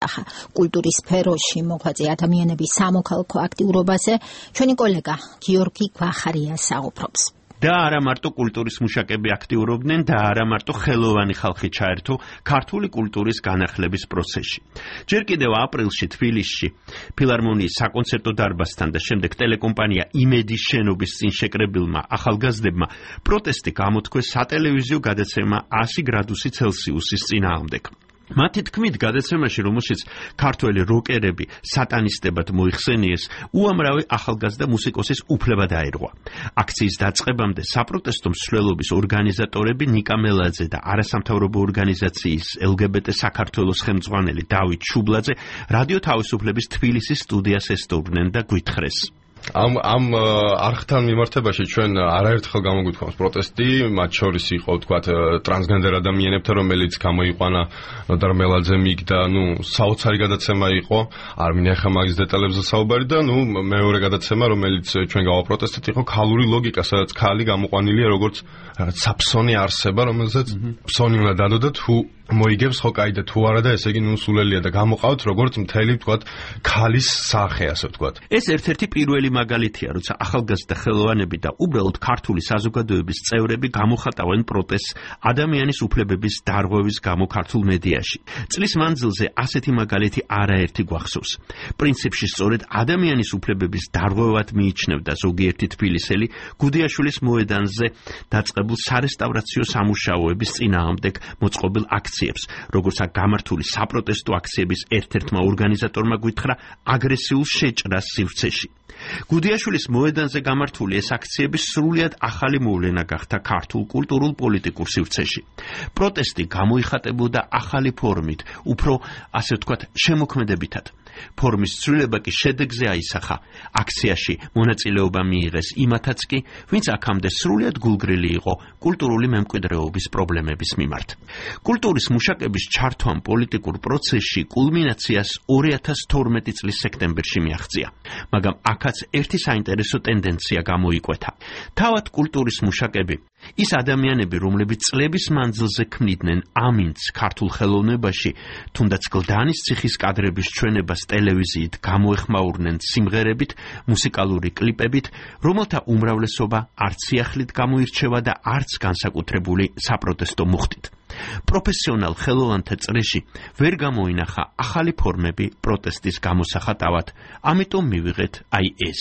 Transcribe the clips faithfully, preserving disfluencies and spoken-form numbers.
დაასახა კულტურის სფეროში მოღვაწე ადამიანების სამოქალაქო აქტიურობაზე ჩვენი კოლეგა გიორგი გვახარია საუბრობს. და არა მარტო კულტურის მუშაკები აქტიურობდნენ და არა მარტო ხელოვანი ხალხი ჩაერთო ქართული კულტურის განახლების პროცესში. ჯერ კიდევ აპრილში თბილისში ფილარმონიის საკონცერტო დარბაზთან და შემდეგ ტელეკომპანია იმედის შენობის წინ შეკრებილმა ახალგაზრდებმა პროტესტი გამოთქვეს სატელევიზიო გადაცემა ასი გრადუსი ცელსიუსის წინააღმდეგ. მათი თქმით გადაცემაში, რომელშიც ქართველი როკერები სატანისტებად მოიხსენიეს, უამრავი ახალგაზრდა მუსიკოსის უფლება დაერღვა. აქციის დაწყებამდე საპროტესტო მსვლელობის ორგანიზატორები ნიკა მელაძე და არასამთავრობო ორგანიზაციის ელ გი ბი ტე საქართველოს ხელმძღვანელი დავით შუბლაძე რადიო თავისუფლების თბილისის სტუდიას ესტუმრნენ და გვითხრეს. ამ ამ არხთან მიმართებაში ჩვენ არაერთხელ გამოგვიქვამს პროტესტი, მათ შორის იყო თქვათ ტრანსგენდერ ადამიანებთან, რომელიც გამოიყვანა ნოდარ მელაძე მიგდა, ნუ საოცარი გადაცემა იყო, არ მინახა მაგის დეტალებზე საუბარი და ნუ მეორე გადაცემა, რომელიც ჩვენ გავაპროტესტეთ, იყო ქალური ლოგიკა, სადაც ქალი გამოყვანილია როგორც რაღაც საფსონი არსება, რომელსაც ფსონი უნდა დადო და თუ მოიგებს ხო კაი და თუ არა და ესე იგი ნუ სულელია და გამოყავთ როგორც მთელი თქვათ ქალის სახე, ასე ვთქვათ. ეს ერთ-ერთი პირველი მაგალითია, როცა ახალგაზრდა ხელოვანები და უბრალოდ ქართული საზოგადოების წევრები გამოხატავენ პროტესტს ადამიანის უფლებების დარღვევის გამო ქართულ მედიაში. წლის მანძილზე ასეთი მაგალითი არაერთი გვახსოვს. პრინციპში სწორედ ადამიანის უფლებების დარღვევად მიიჩნევდა ზოგიერთი თბილისელი გუდიაშვილის მოედანზე დაწყებულ სარესტავრაციო სამუშაოების წინააღმდეგ მოწყობილ აქციებს, როგორც გამართული საპროტესტო აქციების ერთ-ერთმა ორგანიზატორმა გვითხრა აგრესიულ შეჭრას სივრცეში. გუდიაშვილის მოედანზე გამართული ეს აქციები სრულიად ახალი მოვლენა გახდა ქართულ კულტურულ პოლიტიკურ სივრცეში. პროტესტი გამოიხატებოდა ახალი ფორმით, უფრო ასე ვთქვათ, შემოქმედებითად. ფორმის ცვლილება კი შედეგზე აისახა. აქციაში მონაწილეობა მიიღეს იმათაც კი, ვინც აქამდე სრულიად გულგრილი იყო კულტურული მემკვიდრეობის პრობლემების მიმართ. კულტურის მუშაკების ჩართვამ პოლიტიკურ პროცესში კულმინაციას ორი ათას თორმეტი წლის სექტემბერში მიაღწია. მაგრამ აქაც ერთი საინტერესო ტენდენცია გამოიკვეთა. თავად კულტურის მუშაკები, ის ადამიანები, რომლებიც წლების მანძილზე ქმნიდნენ ამინდს ქართულ ხელოვნებაში, თუნდაც გლდანის ციხის კადრების ჩვენებას ტელევიზიით გამოეხმაურნენ სიმღერებით, მუსიკალური კლიპებით, რომელთა უმრავლესობა არც სიახლით გამოირჩევა და არც განსაკუთრებული საპროტესტო მუხტით. პროფესიონალ ხელოვანთა წრეში ვერ გამოინახა ახალი ფორმები პროტესტის გამოსახატავად, ამიტომ მივიღეთ აი ეს.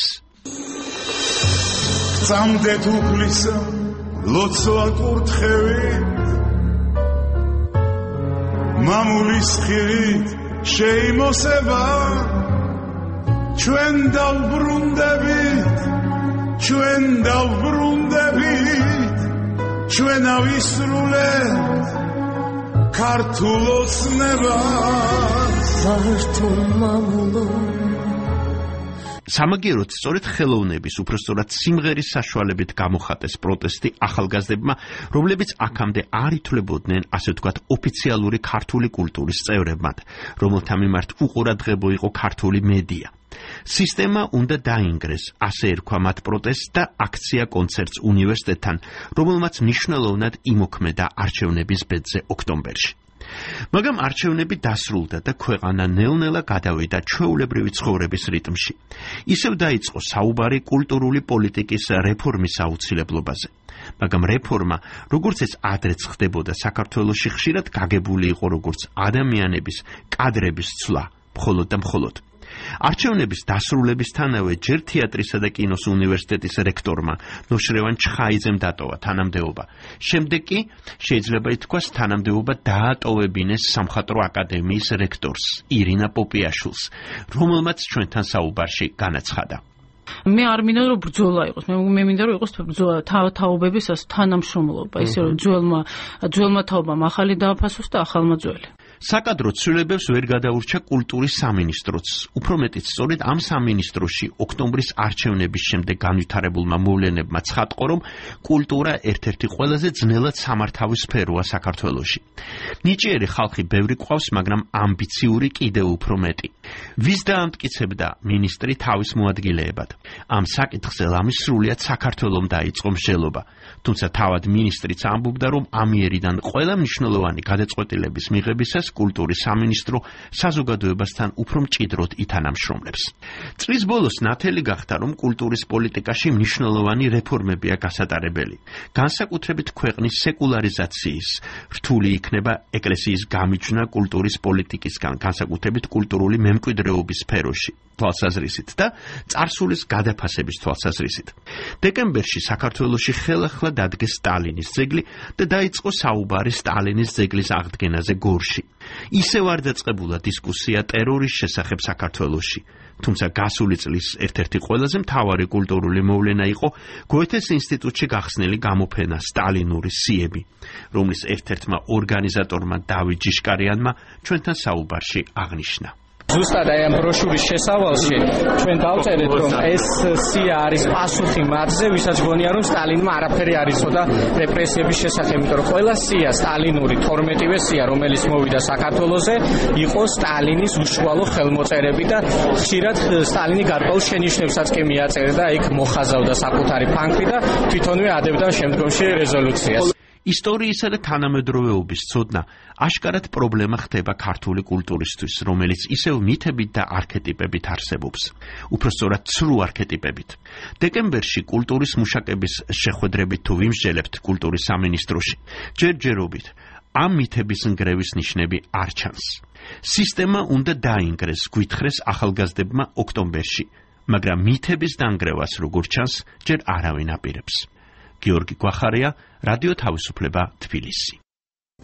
გწამდეთ უფლისა ლოცვა კურთხევით, მამულის ხილით შეიმოსება, ჩვენ დავბრუნდებით, ჩვენ დავბრუნდებით, ჩვენ ავისრულებთ ქართულ ოცნებას. ქართულ მამულო. სამაგიეროდ სწორედ ხელოვნების, უпростоრად სიმღერის საშუალებით გამოხატეს პროტესტი ახალგაზრდებმა, რომლებიც აქამდე არ ითვლებოდნენ, ასე ვთქვათ, ოფიციალური ქართული კულტურის წევრებად, რომელთა მიმართ უყურადღებო იყო ქართული მედია. სისტემა უნდა დაინგრეს, ასე ერქვა მათ პროტესტს და აქცია კონცერტს უნივერსიტეტთან, რომელმაც მნიშვნელოვნად იმოქმედა არჩევნების ბედზე ოქტომბერში. მაგრამ არჩევნები დასრულდა და ქვეყანა ნელ-ნელა გადავიდა ჩვეულებრივი ცხოვრების რიტმში. ისევ დაიწყო საუბარი კულტურული პოლიტიკის რეფორმის აუცილებლობაზე. მაგრამ რეფორმა, როგორც ეს ადრეც ხდებოდა საქართველოში, ხშირად გაგებული იყო როგორც ადამიანების, კადრების ცვლა, მხოლოდ და მხოლოდ. არჩევნების დასრულებისთანავე ჯერ თეატრისა და კინოს უნივერსიტეტის რექტორმა ნოშრევან ჩხაიძემ დატოვა თანამდებობა. შემდეგ კი შეიძლება ითქვას თანამდებობა დაატოვებინეს სამხატვრო აკადემიის რექტორს ირინა პოპიაშვილს, რომელმაც ჩვენთან საუბარში განაცხადა. მე არ მინდა რომ ბრძოლა იყოს, მე მე მინდა რომ იყოს ბრძოლა თაობების თანამშრომლობა, ისე რომ ძველმა ძველმა თაობამ ახალი დააფასოს და ახალმა ძველი. საკადრო ცვლილებებს ვერ გადაურჩა კულტურის სამინისტროც. უფრო მეტიც, სწორედ ამ სამინისტროში ოქტომბრის არჩევნების შემდეგ განვითარებულმა მოვლენებმა ცხადყო, რომ კულტურა ერთ-ერთი ყველაზე ძნელად სამართავი სფეროა საქართველოში. ნიჭიერი ხალხი ბევრი ყავს, მაგრამ ამბიციური კიდევ უფრო მეტი. ვის დაამტკიცებდა მინისტრი თავის მოადგილეებად? ამ საკითხზე ლამის სრულიად საქართველომ დაიწყო მსჯელობა. თუმცა თავად მინისტრიც ამბობდა, რომ ამიერიდან ყველა მნიშვნელოვანი გადაწყვეტილების მიღებისას პოლიტიკას კულტურის სამინისტრო საზოგადოებასთან უფრო მჭიდროდ ითანამშრომლებს. წლის ბოლოს ნათელი გახდა, რომ კულტურის პოლიტიკაში მნიშვნელოვანი რეფორმებია გასატარებელი. განსაკუთრებით ქვეყნის სეკულარიზაციის რთული იქნება ეკლესიის გამიჯვნა კულტურის პოლიტიკისგან, განსაკუთრებით კულტურული მემკვიდრეობის სფეროში თვალსაზრისით და წარსულის გადაფასების თვალსაზრისით. დეკემბერში საქართველოში ხელახლა დადგეს სტალინის ძეგლი და დაიწყო საუბარი სტალინის ძეგლის აღდგენაზე გორში. ისევ არ დაწყებულა დისკუსია ტერორის შესახებ საქართველოში. თუმცა გასული წლის ერთ-ერთი ყველაზე მთავარი კულტურული მოვლენა იყო გოეთეს ინსტიტუტში გახსნილი გამოფენა სტალინური სიები, რომლის ერთ-ერთმა ორგანიზატორმა დავით ჯიშკარიანმა ჩვენთან საუბარში აღნიშნა. ზუსტად აი ამ ბროშურის შესავალში ჩვენ დავწერეთ, რომ ეს სია არის პასუხი მათზე, ვისაც გონია, რომ სტალინმა არაფერი არ იცოდა რეპრესიების შესახებ, იმიტომ რომ ყველა სია სტალინური თორმეტივე სია, რომელიც მოვიდა საქართველოზე, იყო სტალინის უშუალო ხელმოწერები და ხშირად სტალინი გარკვეულ შენიშვნებსაც კი მიაწერდა და იქ მოხაზავდა საკუთარი ფანქრი და თვითონვე ადებდა შემდგომში რეზოლუციას. ისტორიისა და თანამედროვეობის ცოდნა აშკარად პრობლემა ხდება ქართული კულტურისთვის, რომელიც ისევ მითებით და არქეტიპებით არსებობს. უпростоრად ცრუ არქეტიპებით. დეკემბერში კულტურის მუშაკების შეხვედრებით თუ ვიმსჯელებთ კულტურის სამინისტროში, ჯერჯერობით ამ მითების ნგრევის ნიშნები არ ჩანს. სისტემა უნდა დაინგრეს, გვითხრეს ახალგაზრდებმა ოქტომბერში, მაგრამ მითების დანგრევას როგორც ჩანს, ჯერ არავინ აპირებს. გიორგი გვახარია, რადიო თავისუფლება, თბილისი.